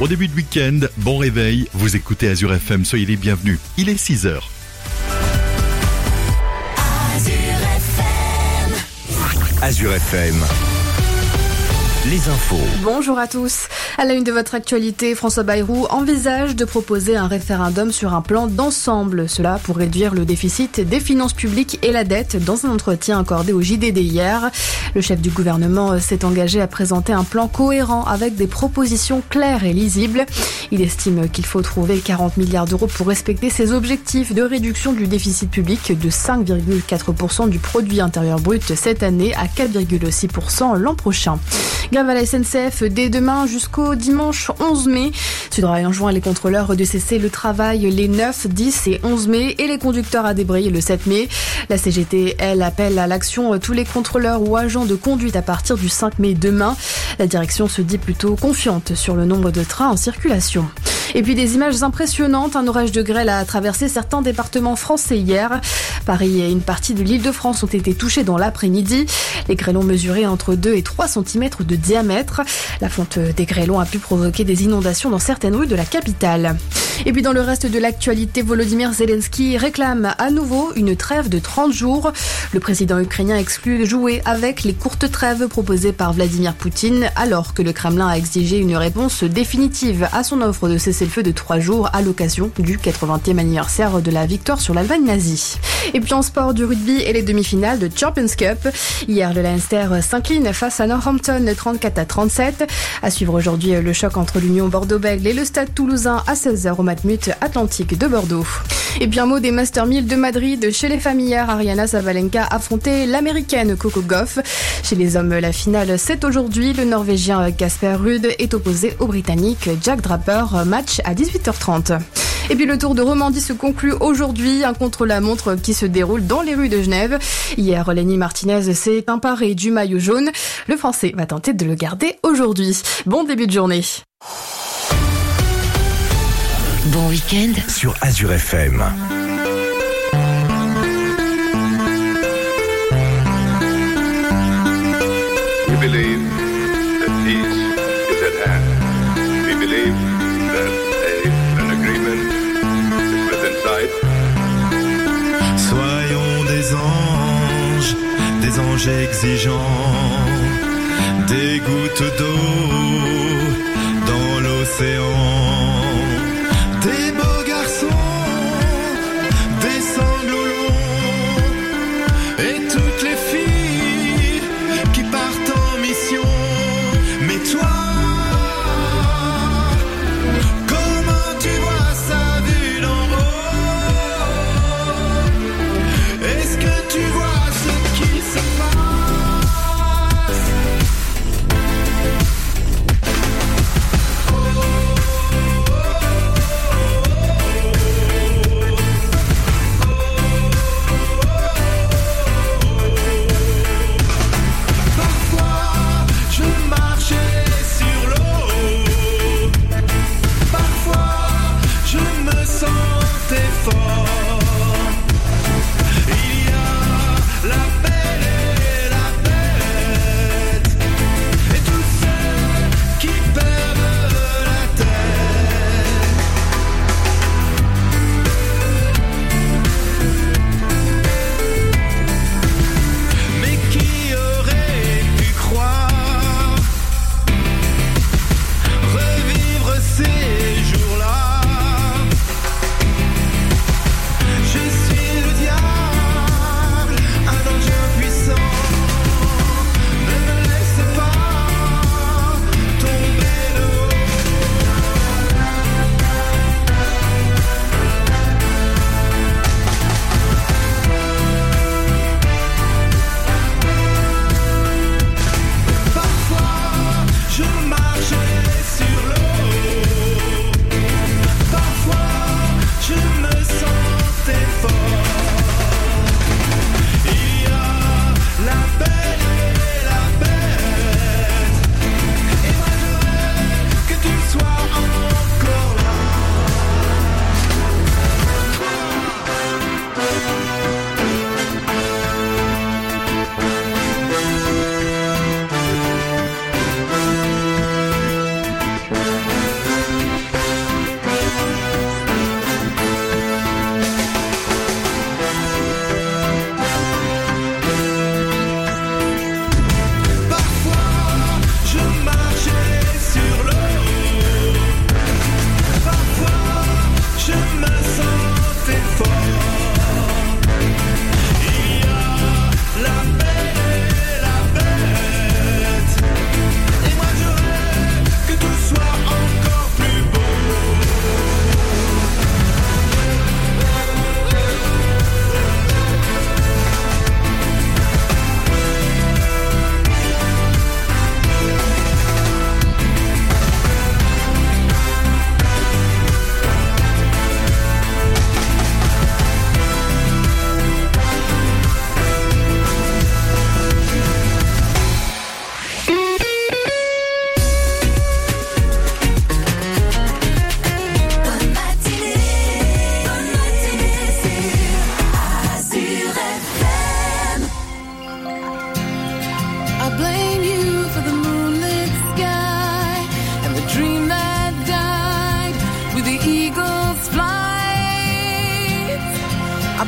Bon début de week-end, bon réveil, vous écoutez Azure FM, soyez les bienvenus. Il est 6h. Azure FM. Les infos. Bonjour à tous. À la une de votre actualité, François Bayrou envisage de proposer un référendum sur un plan d'ensemble. Cela pour réduire le déficit des finances publiques et la dette dans un entretien accordé au JDD hier. Le chef du gouvernement s'est engagé à présenter un plan cohérent avec des propositions claires et lisibles. Il estime qu'il faut trouver 40 milliards d'euros pour respecter ses objectifs de réduction du déficit public de 5,4% du produit intérieur brut cette année à 4,6% l'an prochain. Grève à la SNCF dès demain jusqu'au dimanche 11 mai. Sudrail enjoint les contrôleurs de cesser le travail les 9, 10 et 11 mai et les conducteurs à débrayer le 7 mai. La CGT, elle, appelle à l'action tous les contrôleurs ou agents de conduite à partir du 5 mai demain. La direction se dit plutôt confiante sur le nombre de trains en circulation. Et puis des images impressionnantes, un orage de grêle a traversé certains départements français hier. Paris et une partie de l'Île-de-France ont été touchés dans l'après-midi. Les grêlons mesuraient entre 2 et 3 cm de diamètre. La fonte des grêlons a pu provoquer des inondations dans certaines rues de la capitale. Et puis dans le reste de l'actualité, Volodymyr Zelensky réclame à nouveau une trêve de 30 jours. Le président ukrainien exclut jouer avec les courtes trêves proposées par Vladimir Poutine, alors que le Kremlin a exigé une réponse définitive à son offre de cessez-le-feu de 3 jours à l'occasion du 80e anniversaire de la victoire sur l'Allemagne nazie. Et puis en sport, du rugby et les demi-finales de Champions Cup. Hier, le Leinster s'incline face à Northampton 34-37. À suivre aujourd'hui le choc entre l'Union Bordeaux-Bègles et le Stade Toulousain à 16h au Matmut Atlantique de Bordeaux. Et puis un mot des Master 1000 de Madrid. Chez les femmes hier, Ariana Sabalenka affrontait l'américaine Coco Gauff. Chez les hommes, la finale c'est aujourd'hui. Le norvégien Casper Ruud est opposé au britannique Jack Draper. Match à 18h30. Et puis le Tour de Romandie se conclut aujourd'hui, un contre-la-montre qui se déroule dans les rues de Genève. Hier, Lenny Martinez s'est emparé du maillot jaune. Le Français va tenter de le garder aujourd'hui. Bon début de journée. Bon week-end sur Azure FM. We believe that peace is at hand. We believe that an agreement is within sight. Soyons des anges exigeants, des gouttes d'eau dans l'océan. Des beaux garçons, des sanglots longs, et toutes les filles qui partent en mission. Mais toi, comment tu vois ça vu d'en haut? Est-ce que tu vois ce qui se passe?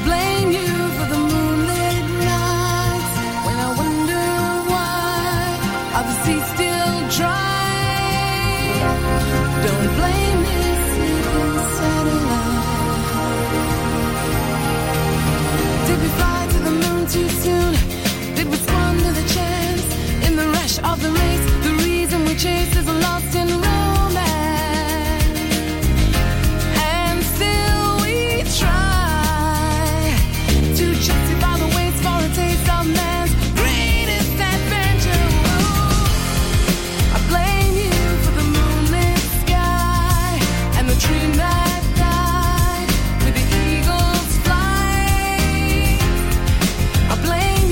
blame you for the moonlit nights when I wonder why are the seas still dry. Don't blame this sleeping satellite. Did we fly to the moon too soon? Did we squander the chance in the rush of the race? The reason we chase is lost in romance. And still we try to justify the waste for a taste of man's greatest adventure. Ooh, I blame you for the moonlit sky and the dream that died with the eagle's flight. I blame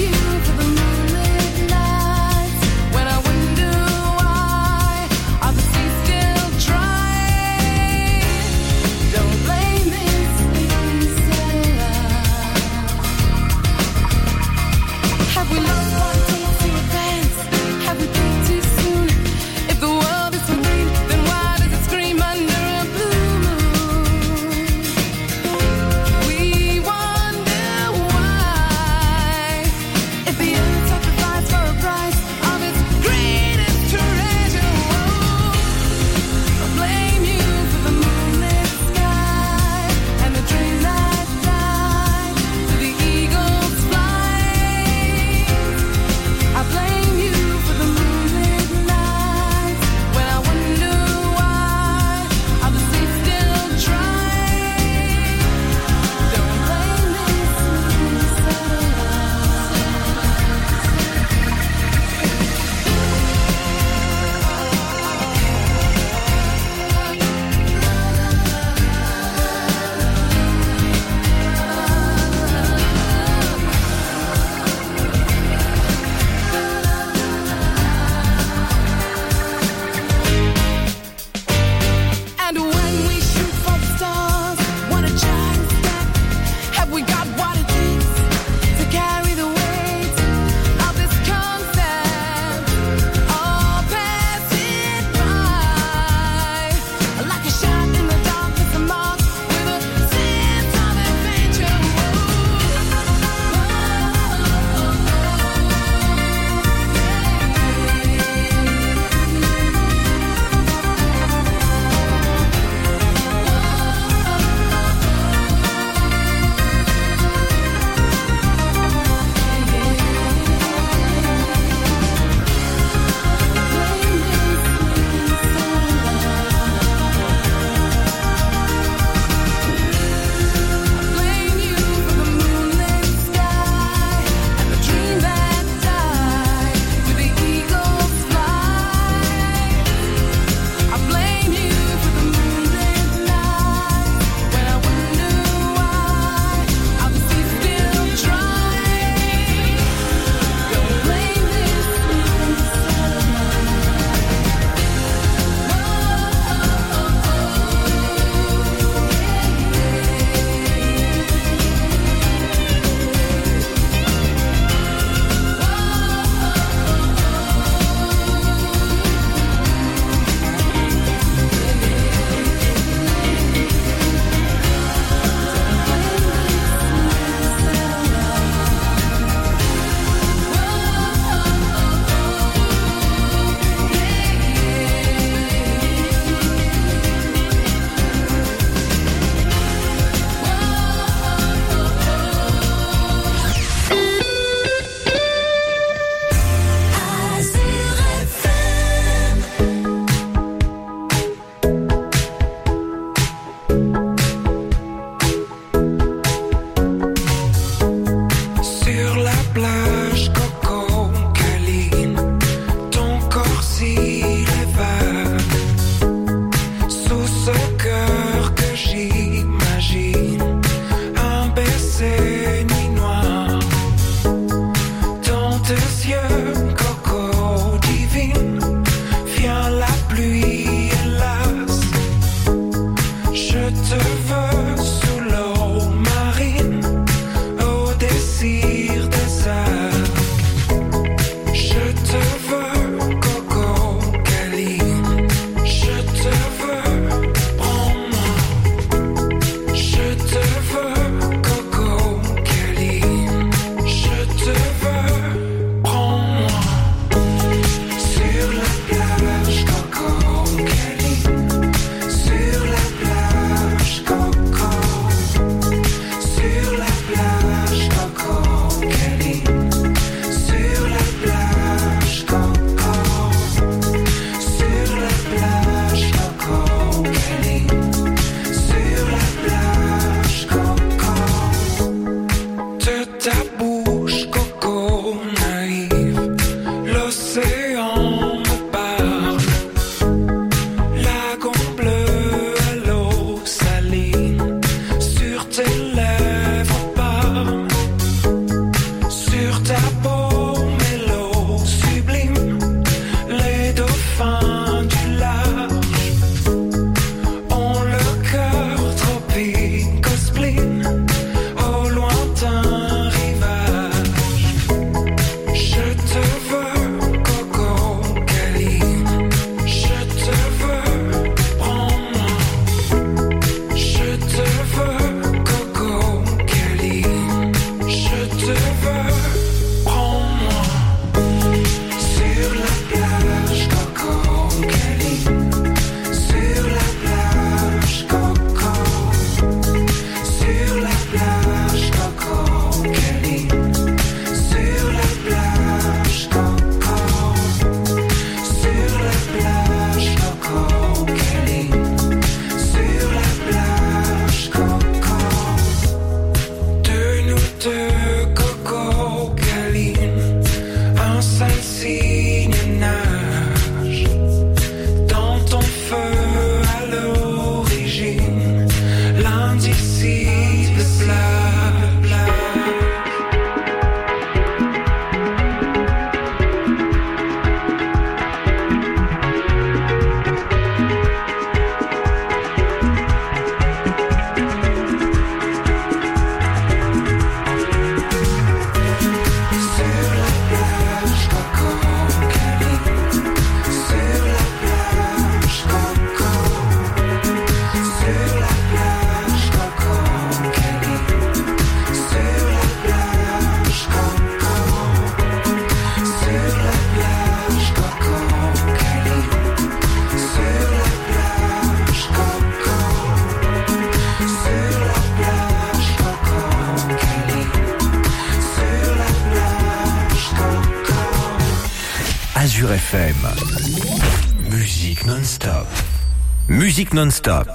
Azure FM. Musique non-stop. Musique non-stop.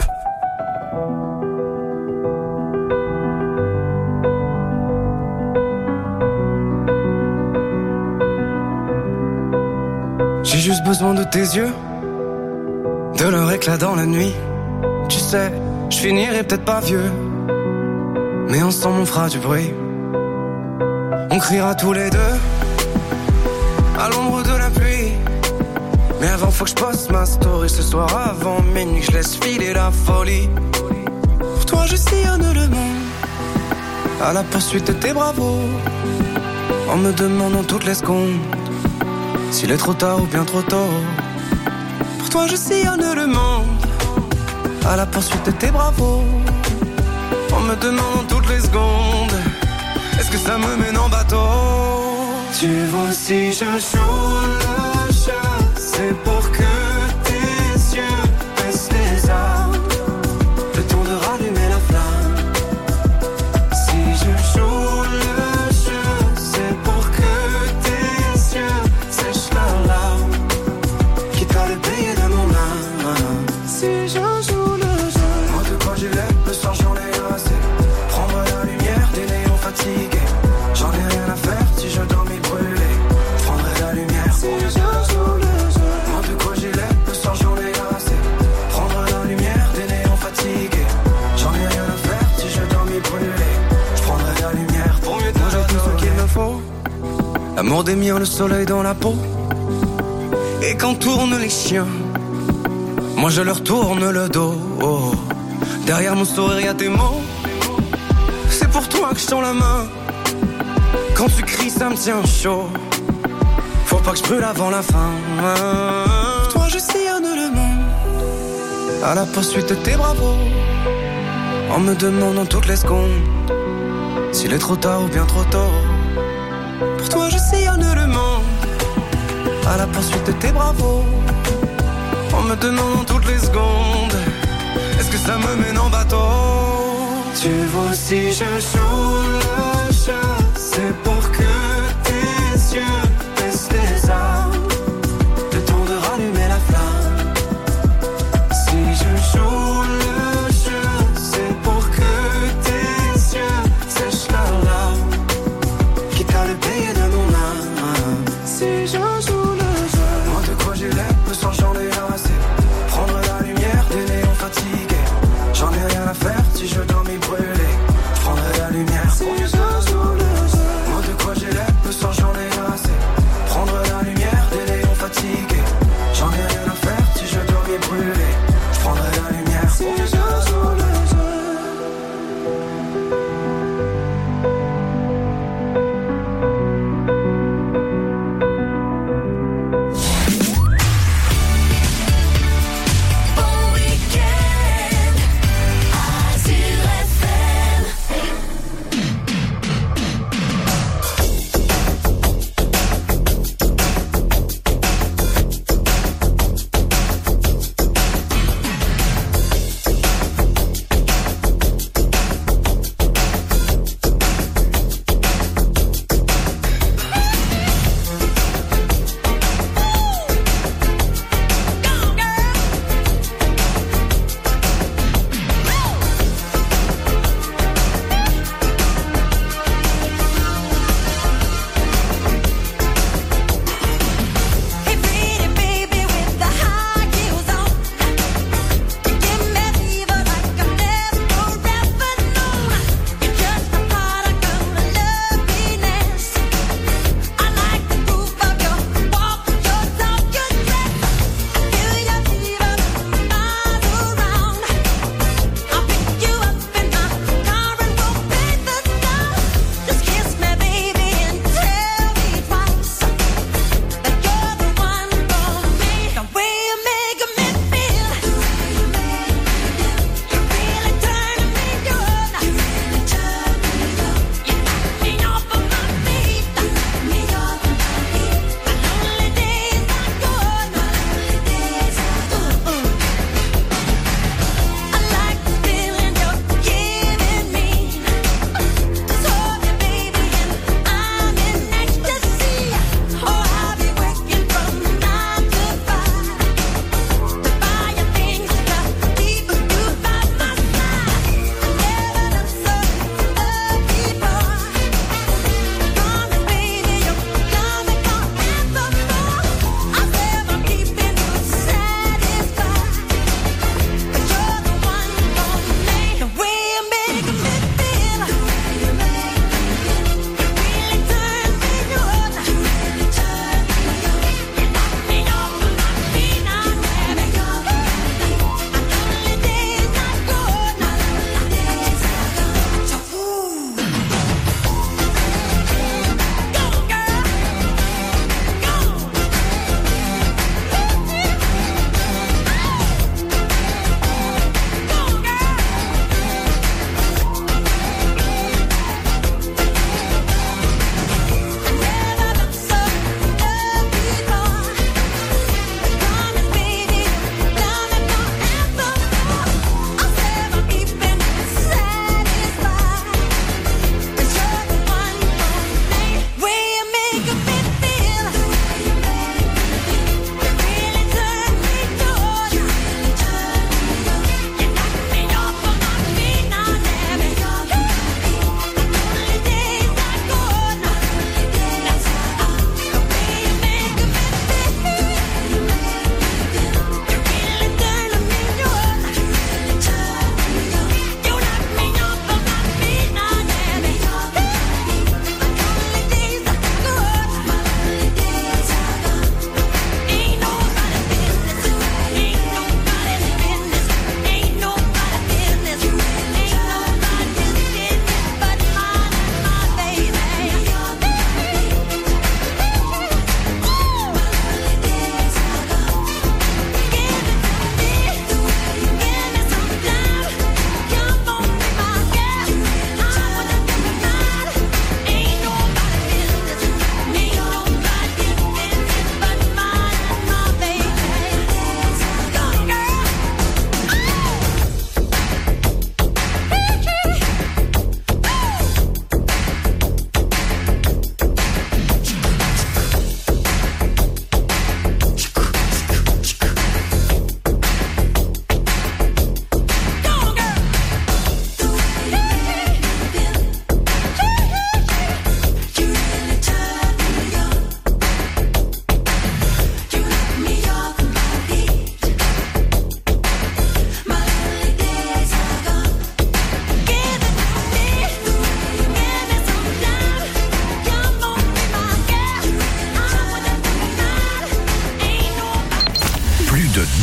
J'ai juste besoin de tes yeux, de leur éclat dans la nuit. Tu sais, je finirai peut-être pas vieux, mais ensemble on fera du bruit. On criera tous les deux à l'ombre de la pluie. Mais avant faut que je poste ma story ce soir avant minuit, je laisse filer la folie. Pour toi je sillonne le monde à la poursuite de tes bravos, en me demandant toutes les secondes s'il est trop tard ou bien trop tôt. Pour toi je sillonne le monde à la poursuite de tes bravos, en me demandant toutes les secondes est-ce que ça me mène en bateau. Tu vois si je joue le jeu, c'est pour que tes yeux baissent les armes, le temps de rallumer la flamme. Si je joue le jeu, c'est pour que tes yeux sèchent leurs larmes, quitte à le payer de mon âme. Si je joue le jeu, moi de quoi j'ai l'air, le soir j'en ai assez. Prendre la lumière des néons fatigués, j'en ai rien à faire si je dois m'y brûler. Prendrai la lumière si je joue le jeu. Moi de quoi j'ai l'air, le soir j'en ai assez. Prendre la lumière des néons fatigués, j'en ai rien à faire si je dois m'y brûler. Je prendrai la lumière pour mieux te donner tout ce qu'il me faut. L'amour des miens, le soleil dans la peau. Et quand tournent les chiens, moi je leur tourne le dos. Oh. Derrière mon sourire y'a tes mots, c'est pour toi que je tends la main. Quand tu cries ça me tient chaud, faut pas que je brûle avant la fin. Pour toi je sillonne le monde à la poursuite de tes bravos, en me demandant toutes les secondes s'il est trop tard ou bien trop tôt. Pour toi je sillonne le monde à la poursuite de tes bravos, en me demandant toutes les secondes est-ce que ça me mène en bateau. Tu vois si je joue le jeu, c'est pour que tes yeux baissent les armes, le temps de rallumer la flamme. Si je joue le jeu, c'est pour que tes yeux sèchent leurs larmes, quitte à le payer de mon âme. Si je joue le jeu, moi de quoi j'ai l'air, le soir j'en ai assez. Prendre la lumière des néons fatigués, j'en ai rien à faire si je dois m'y brûler. Je prendrai la lumière pour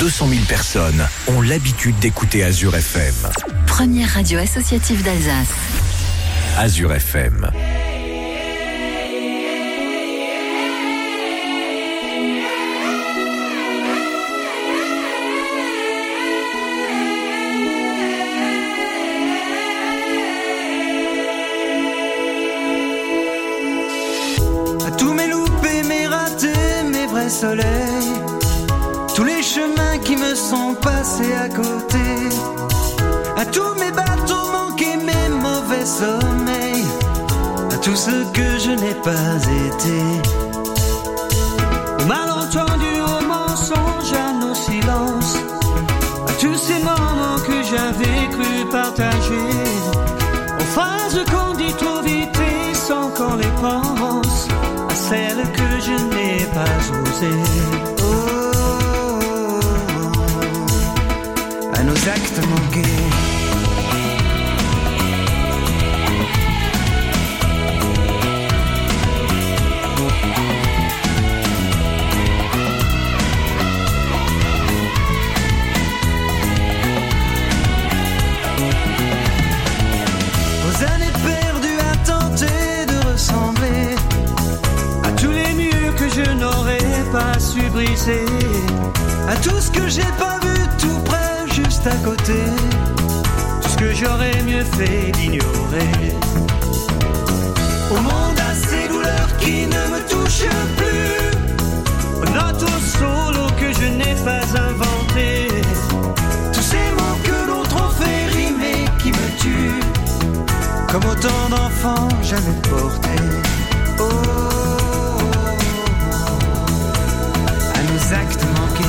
200 000 personnes ont l'habitude d'écouter Azure FM. Première radio associative d'Alsace. Azure FM. Tous mes loupés, mes ratés, mes vrais soleils, tous les chemins qui me sont passés à côté, à tous mes bateaux manqués, mes mauvais sommeils, à tout ce que je n'ai pas été, au malentendu, au mensonge, à nos silences, à tous ces moments que j'avais cru partager, aux phrases qu'on dit trop vite et sans qu'on les pense, à celles que je n'ai pas osées. À nos actes manqués. Aux années perdues à tenter de ressembler à tous les murs que je n'aurais pas su briser, à tout ce que j'ai pas vu tout près juste à côté, tout ce que j'aurais mieux fait d'ignorer. Au monde à ces douleurs qui ne me touchent plus, aux notes au solo que je n'ai pas inventé, tous ces mots que d'autres ont fait rimer qui me tuent, comme autant d'enfants jamais portés. À nos actes manqués.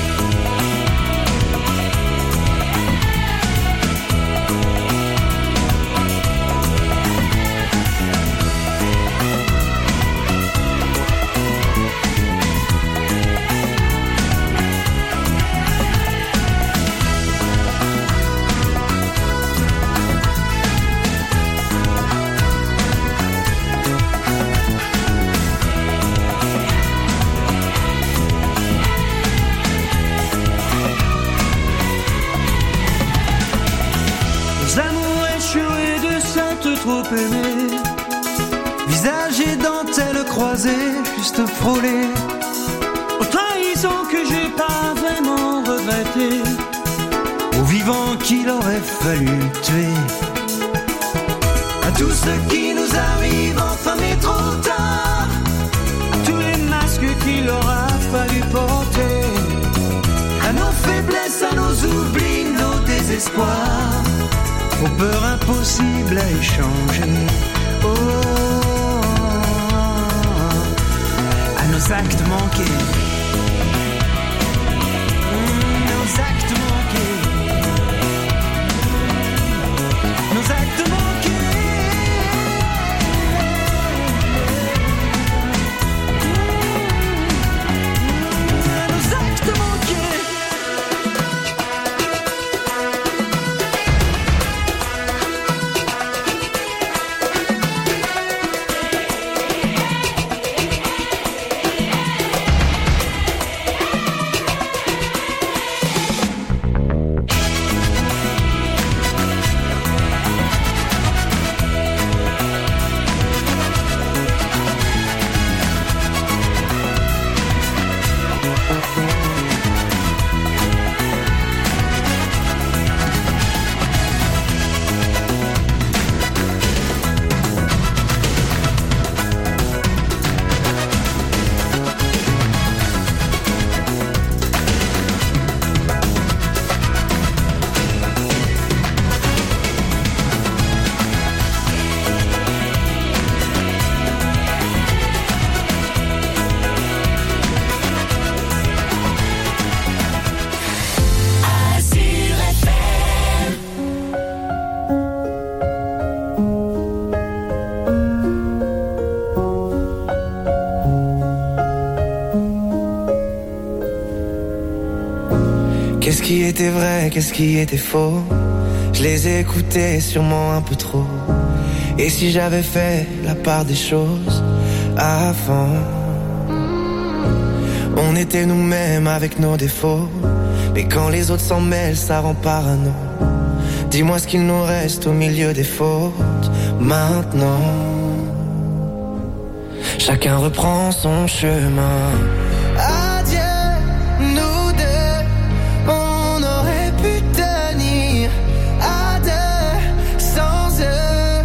Trop aimé, visage et dentelle croisée, juste frôlée, aux trahisons que j'ai pas vraiment regrettées, aux vivants qu'il aurait fallu tuer, à tout ce qui nous arrive enfin mais trop tard, à tous les masques qu'il aura fallu porter, à nos faiblesses, à nos oublis, nos désespoirs, aux peurs impossibles à échanger. À nos actes manqués. Nos actes manqués. Nos actes manqués. Nos actes manqués. Qu'est-ce qui était vrai, qu'est-ce qui était faux? Je les ai écoutés sûrement un peu trop. Et si j'avais fait la part des choses avant? On était nous-mêmes avec nos défauts. Mais quand les autres s'en mêlent, ça rend parano. Dis-moi ce qu'il nous reste au milieu des fautes. Maintenant, chacun reprend son chemin. Adieu, nous deux, on aurait pu tenir à deux sans eux.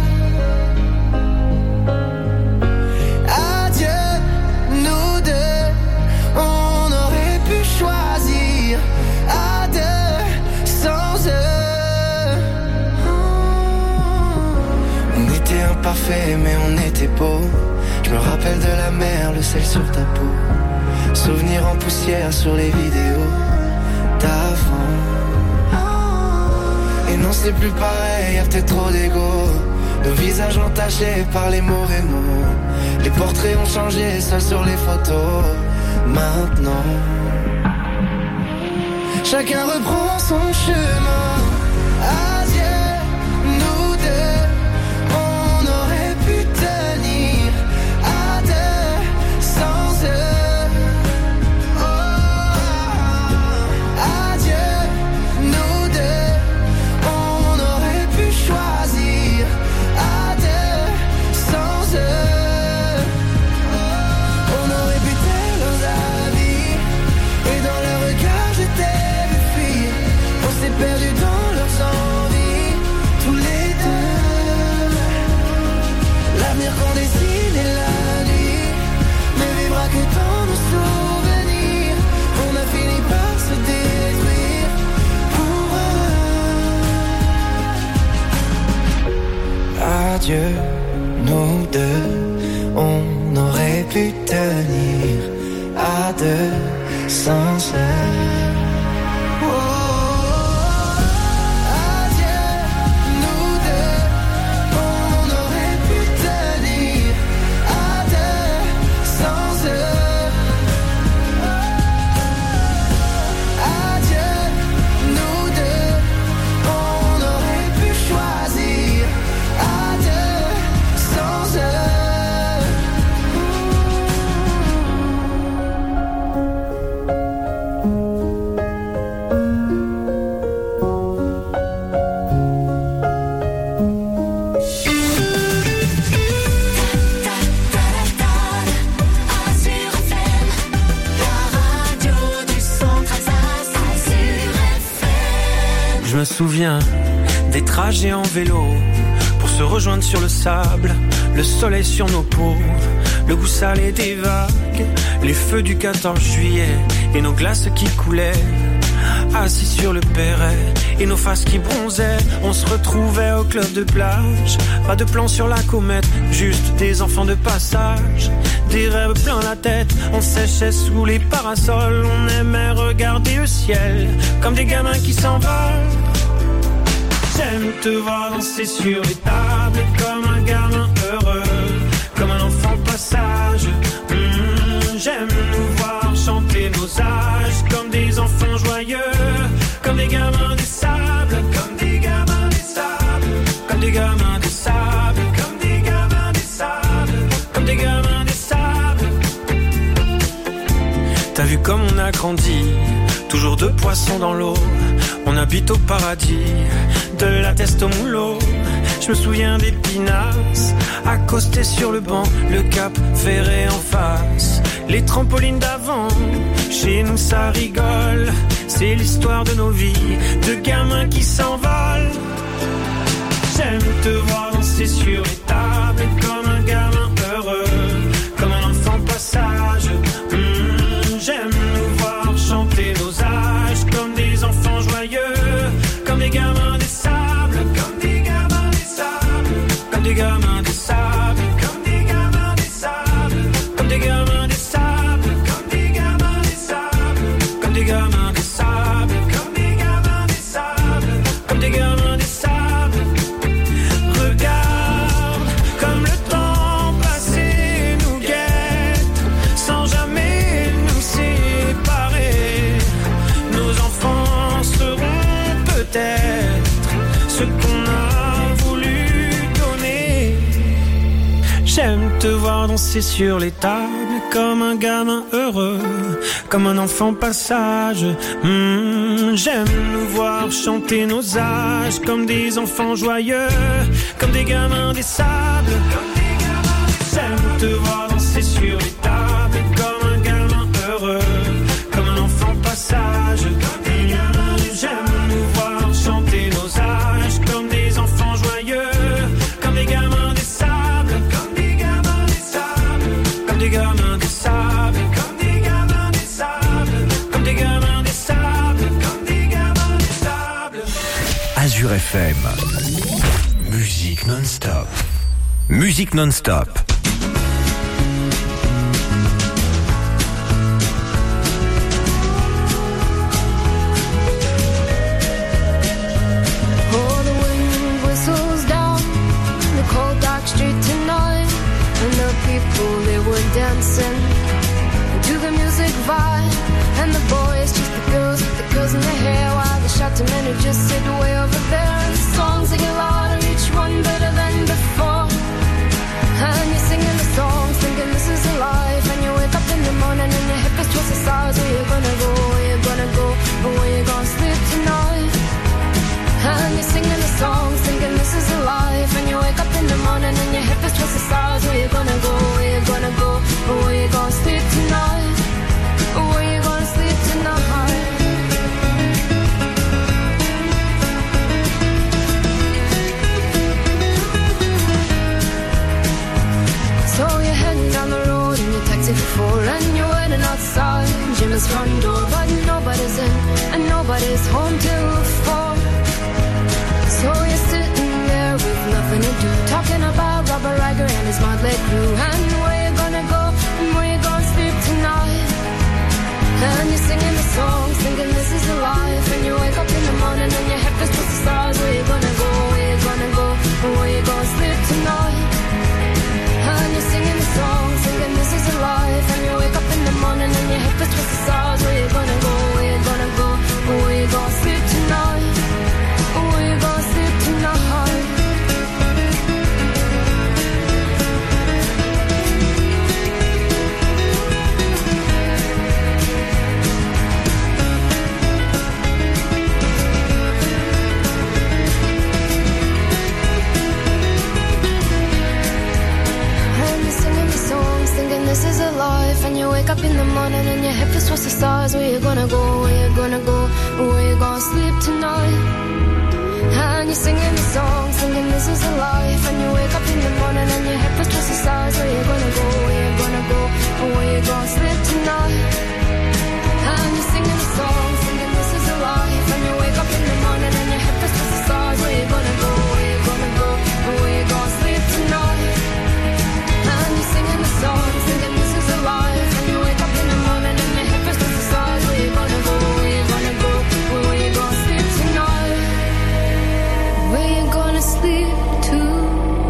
Adieu, nous deux, on aurait pu choisir à deux sans eux. On était imparfaits mais on était beaux. Je me rappelle de la mer, le sel sur ta peau. Souvenirs en poussière sur les vidéos d'avant. Et non c'est plus pareil, y'a peut-être trop d'ego. Nos visages entachés par les mauvais mots. Les portraits ont changé, seuls sur les photos. Maintenant, chacun reprend son chemin. Adieu, nous deux, on aurait pu tenir à deux sans eux. Oh, adieu, nous deux, on aurait pu choisir à deux sans eux. On aurait pu taire leurs avis et dans leur regard j'étais vu fuir. On s'est perdu dans leurs envies, tous les deux. L'avenir qu'on dessine est la nuit, ne vivra que dans nos souvenirs. On a fini par se détruire pour eux. Adieu, nous deux, on aurait pu tenir à deux sans eux. Adieu, nous deux, on aurait pu tenir à deux sans eux. Adieu, nous deux, on aurait pu choisir à deux sans eux. Je me souviens des trajets en vélo pour se rejoindre sur le sable, le soleil sur nos peaux, le goût salé des vagues, les feux du 14 juillet et nos glaces qui coulaient. Assis sur le perret et nos faces qui bronzaient, on se retrouvait au club de plage. Pas de plan sur la comète, juste des enfants de passage. Des rêves plein la tête, on séchait sous les parasols. On aimait regarder le ciel comme des gamins qui s'envolent. J'aime te voir danser sur les tables comme un gamin heureux, comme un enfant de passage. J'aime nous voir chanter nos âges comme des enfants joyeux, comme des gamins des sables, comme des gamins des sables, comme des gamins des sables, comme des gamins des sables, comme des gamins des sables. T'as vu comme on a grandi, toujours deux poissons dans l'eau. On habite au paradis, de la teste au moulot. Je me souviens des pinasses, accostés sur le banc, le cap ferré en face. Les trampolines d'avant, chez nous ça rigole. C'est l'histoire de nos vies, de gamins qui s'envolent. J'aime te voir danser sur les tables comme un gamin heureux, comme un enfant de passage. J'aime nous voir chanter nos âges comme des enfants joyeux, comme des gamins des sables, comme des gamins des sables, comme des gamins des sables, comme des gamins des sables, comme des gamins des sables, comme des gamins des sables, comme des gamins des sables, comme des gamins des sables, comme des gamins des sables. Regarde comme le temps J'aime te voir danser sur les tables comme un gamin heureux, comme un enfant passage. J'aime nous voir chanter nos âges comme des enfants joyeux, comme des gamins des sables. J'aime te voir danser sur les tables comme un gamin heureux, comme un enfant passage. J'aime nous voir chanter nos âges comme des enfants joyeux, comme des gamins des sables, comme des gamins des sables, comme des gamins des sables, comme des gamins des sables, comme des gamins des sables, comme des gamins des sables. Azure FM. Musique non-stop. Musique non-stop. They were dancing to the music vibe, and the boys just the girls with the girls in their hair, while the shouting men who just sit way over there. And the songs singing louder, each one better than before. And you're singing the songs, thinking this is a life. And you wake up in the morning and your hip is twisted sides. Where you gonna go? Where you gonna go? Or where you gonna sleep tonight? And you're singing the songs, thinking this is a life. And you wake up in the morning and your hip is twisted sides. Where you gonna go? Where you gonna go? Or where you gonna sleep tonight? Or where you gonna sleep tonight? So you're heading down the road in your taxi for 4, and you're waiting outside Jim's front door, but nobody's in and nobody's home till 4. So you're sitting there with nothing to do, talking about Robert Riger and his motley crew, and where you gonna go and where you gonna sleep tonight. And you're singing the songs, thinking this is a life. And you wake up in the morning and your head feels to the stars. Where you gonna go? Where you gonna go? And where you gonna sleep tonight? And you're singing the songs, thinking this is a life. And you wake up in the morning and your head feels to the stars. Where you gonna go? Where you gonna go? And where you gonna sleep tonight? Where you gonna sleep tonight? This is a life, and you wake up in the morning and your head feels towards the stars. Where you gonna go? Where you gonna go? Where you gonna sleep tonight? And you're singing the song, singing this is a life. And you wake up in the morning and your head feels towards the stars. Where you gonna go? Where you gonna go? Where you gonna sleep tonight? And you're singing the song, singing this is a life. And you wake up in the morning and your head feels towards the stars. Where you gonna go? Where you gonna go? Where you gonna sleep tonight? And you're singing the song, singing this is a life. And you wake up in the morning and your head feels towards the stars. Where you gonna go? Where you gonna go? Where you gonna sleep tonight? Where you gonna sleep tonight?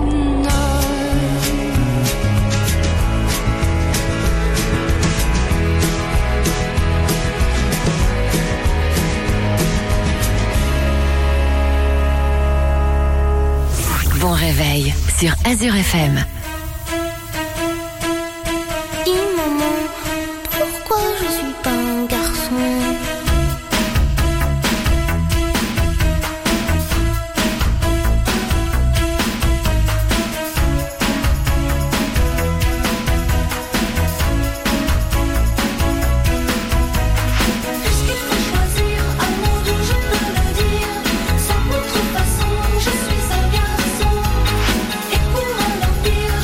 Bon réveil sur Azure FM. Dis maman, pourquoi je suis pas un garçon? Sans contrefaçon, je suis un garçon. Et pour un empire,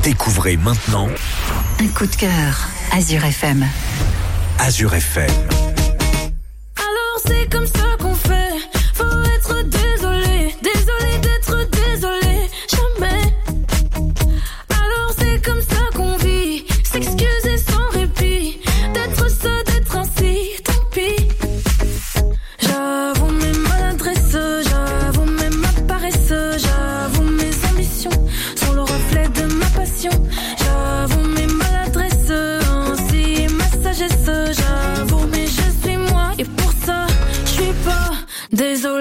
Découvrez maintenant Un coup de cœur, Azure FM. Azure FM. Alors c'est comme ça qu'on fait. Faut être désolé, désolé d'être désolé. Jamais. Alors c'est comme ça qu'on vit. S'excuser sans répit. D'être ça, d'être ainsi, tant pis. J'avoue mes maladresses, j'avoue même ma paresse, j'avoue mes ambitions sont le reflet de ma passion. J'avoue mes maladresses, ainsi ma sagesse, j'avoue mais je suis moi et pour ça je suis pas désolée.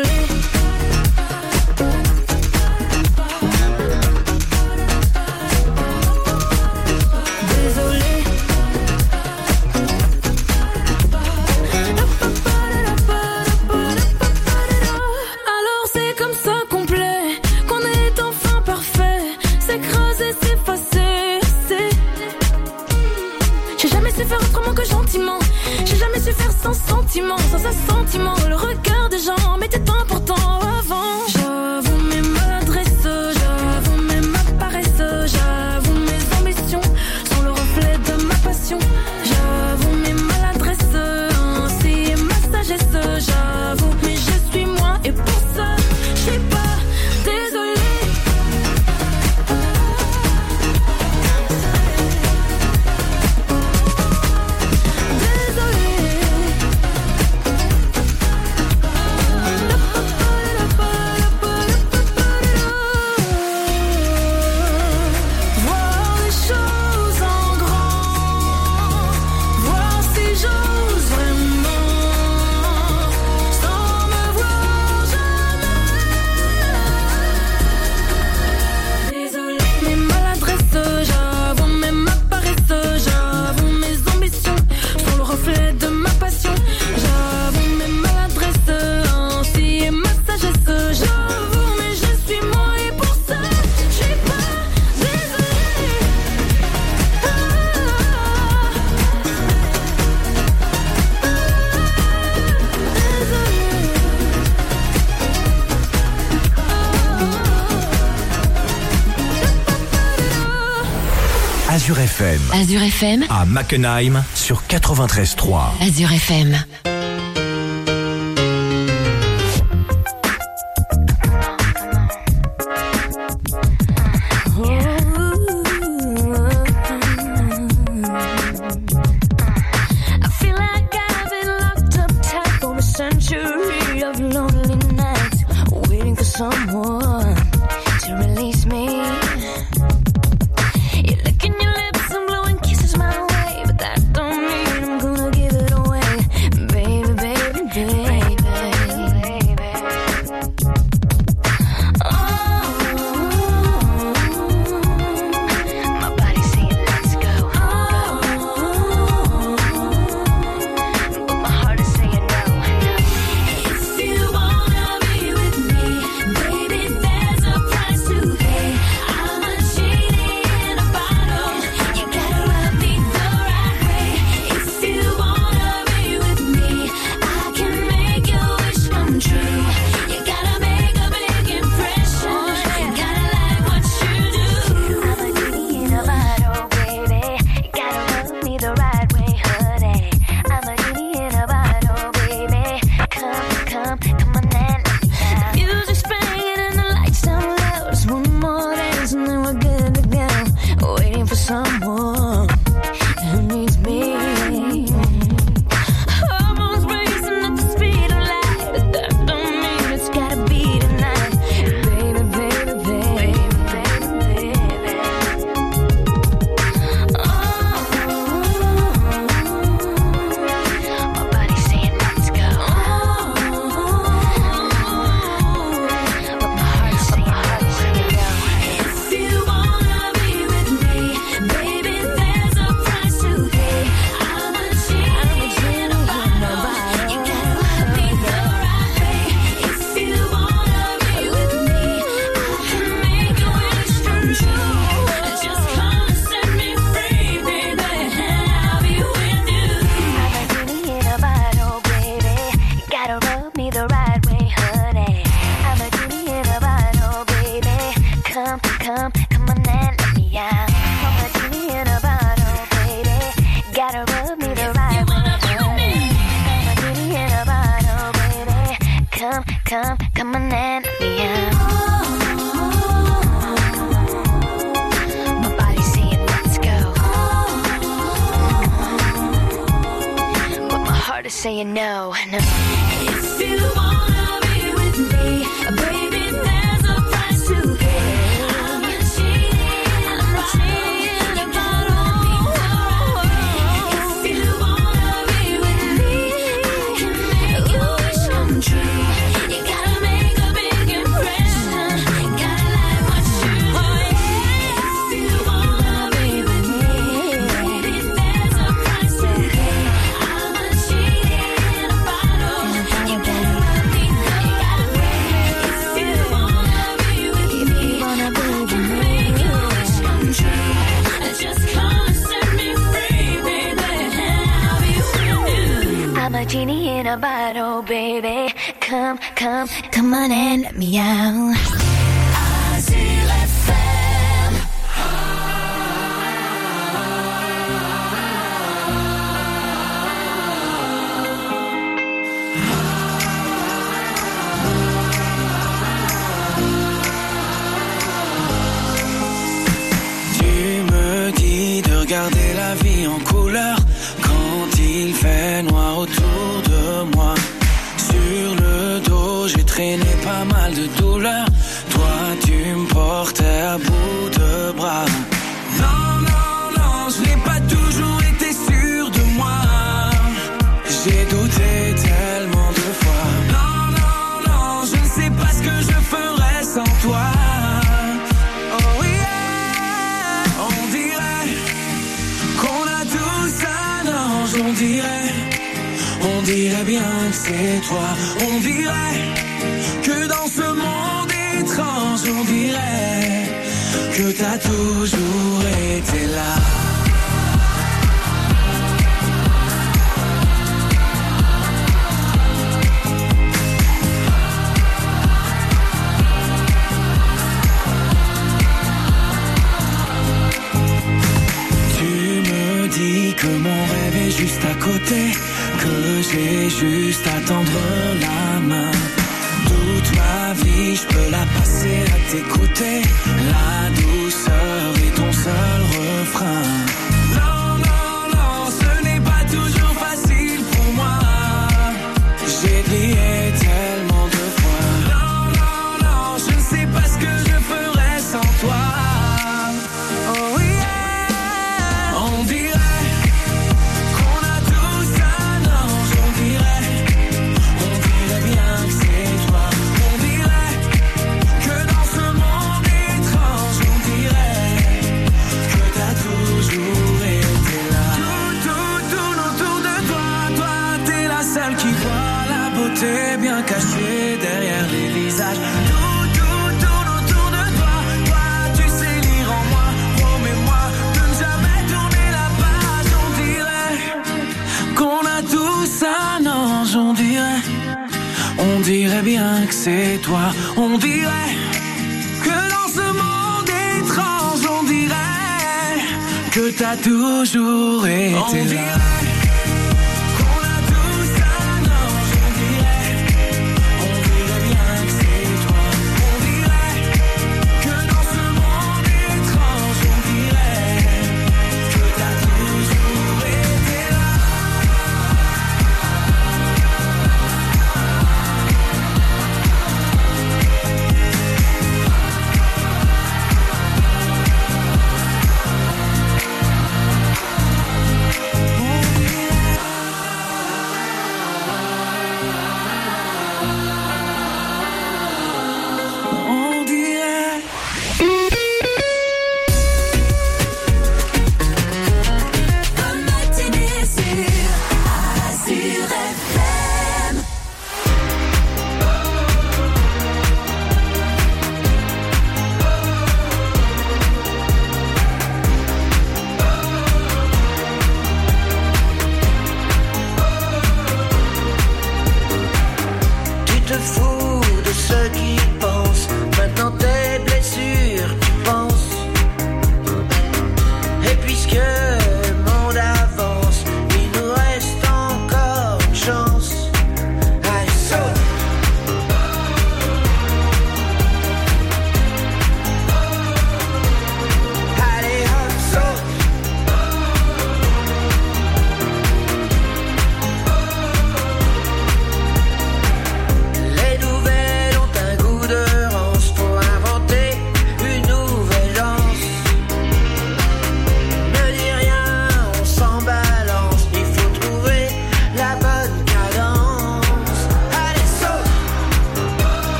Sans sentiment, sans assentiment, le regard des gens m'était important avant. J'avoue mes maladresses, j'avoue même ma paresse, j'avoue mes ambitions sont le reflet de ma passion. J'avoue mes maladresses, ainsi ma sagesse, j'avoue mais je suis moi et pour ça je suis pas désolée. Azure FM. Azure FM. À Mackenheim sur 93.3. Azure FM. Come on and let me out. you know. No. If you wanna be with me, baby, there's a price to pay. I'm a cheating about all. If you wanna be with me, I can make your wish come true. You gotta make a big impression. Gotta like what you do. If you wanna be with me, baby, there's a price to pay. I'm a cheating about all. You gotta let me know. You gotta pay. If you wanna be with me, I can make your wish come true. Just come and set me free, baby. I'll be with you. I'm a genie in a bottle, baby. Come, come, come on and let me out. Azure FM. Tu me dis de regarder la vie en couleur quand il fait noir autour de moi. Sur le dos, j'ai traîné pas mal de douleurs. Toi, tu me portais à bout de bras. Non, non, non, je n'ai pas toujours été sûr de moi. J'ai douté tellement de fois. Non, non, non, je ne sais pas ce que je ferais sans toi. Oh yeah, on dirait qu'on a tous un ange, on dirait bien que c'est toi. On dirait que dans ce monde étrange, on dirait que t'as toujours été là. Que mon rêve est juste à côté, que j'ai juste à tendre la main. Toute ma vie, je peux la passer à t'écouter. La douceur est ton seul refrain. Non, non, non, ce n'est pas toujours facile pour moi. J'ai plié tellement de fois. Non, non, non, je ne sais pas ce que je ferais sans toi. Oh yeah, on dirait t'es bien caché derrière les visages. Tout tourne autour de toi. Toi, tu sais lire en moi. Promets-moi de ne jamais tourner la page. On dirait qu'on a tous un ange. On dirait bien que c'est toi. On dirait que dans ce monde étrange, on dirait que t'as toujours été là.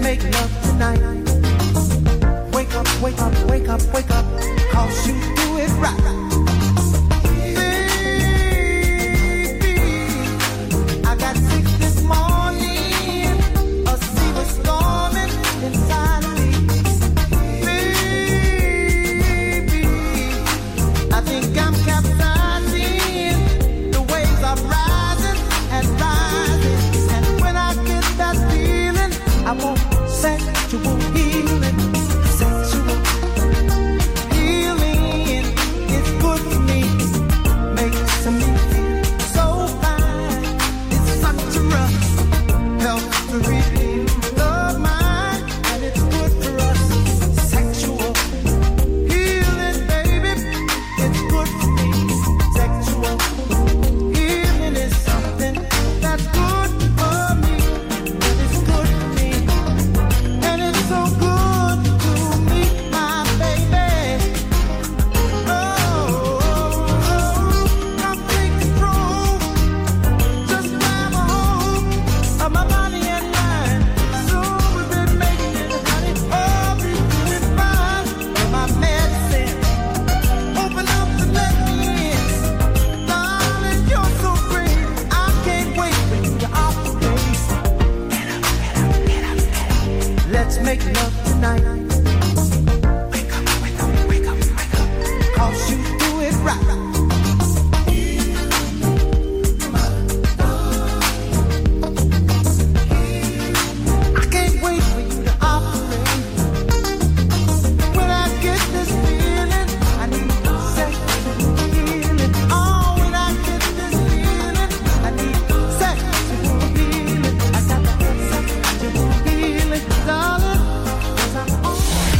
make love tonight. Wake up, wake up, wake up, wake up, 'cause you do it right. Baby, I got sick this morning, a sea was storming inside of me. Baby, I think I'm capsizing, the waves are rising and rising, and when I get that feeling, I want sexual healing. Sexual healing is good for me. Makes me feel so fine. It's such a rush. Helps to relieve the mind, and it's good for us. Sexual healing, baby, it's good for me. Sexual healing is something that's good for me. It's good for me. And it's so good to meet my baby. Now take control. Just grab a hold of my body and mind. So we've been making it, honey. Oh, we're doing fine. You're my medicine. Open up and let me in. Darling, you're so great. I can't wait for you to operate. Let's make love tonight. Wake up, wake up, wake up, wake up, 'cause you do it right. I can't wait for you to operate. When I get this feeling, I need sexual healing. Oh, when I get this feeling, I need sexual healing. I got that sexual healing, darling, 'cause I'm on.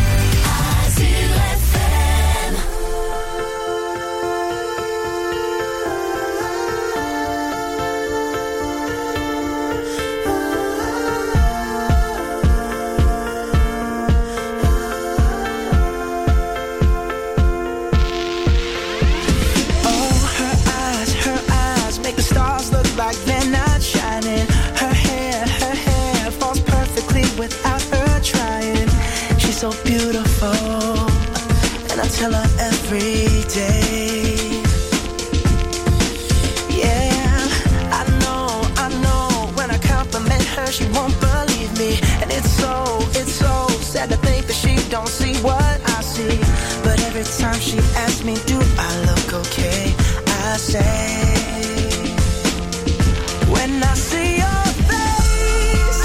Oh, her eyes make the stars look like they're not shining. Her hair falls perfectly without her trying. She's so beautiful, and I tell her every day. Yeah, I know, when I compliment her, she won't believe me. And it's so sad to think that she don't see what I see. But every time she asks me, do I look okay? I say, when I see your face,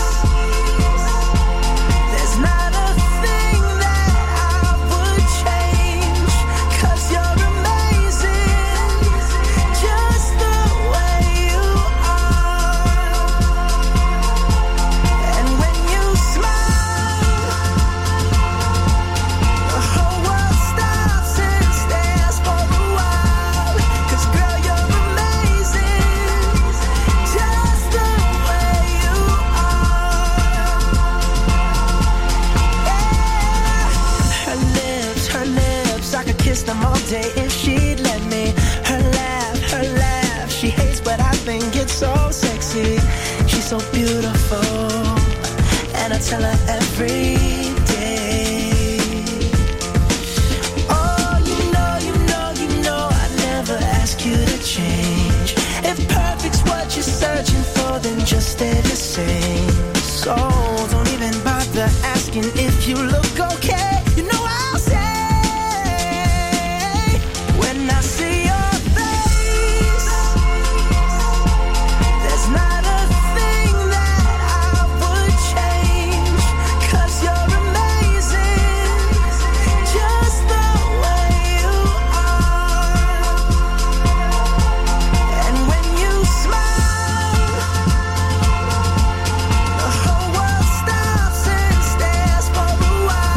there's not a thing that I would change. 'Cause you're amazing, just the way you are. And when you smile, the whole world stops and stares for a while. 'Cause girl, you're amazing, just the way you are. Yeah. Her lips, I could kiss them all day if she'd let me. Her laugh, she hates but I think it's so sexy. She's so beautiful, and I tell her every day. Oh, you know, I never ask you to change. If perfect's what you're searching for, then just stay the same. So don't even bother asking if you look okay. You know I'll say, when I see your face, there's not a thing that I would change. 'Cause you're amazing, just the way you are. And when you smile, the whole world stops and stares for a while.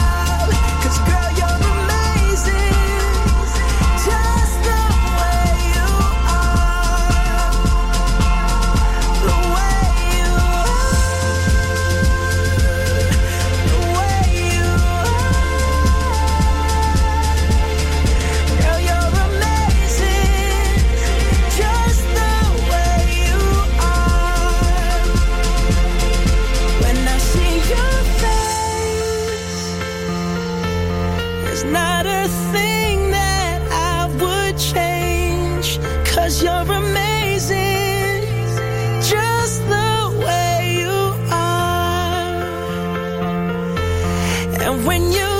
when you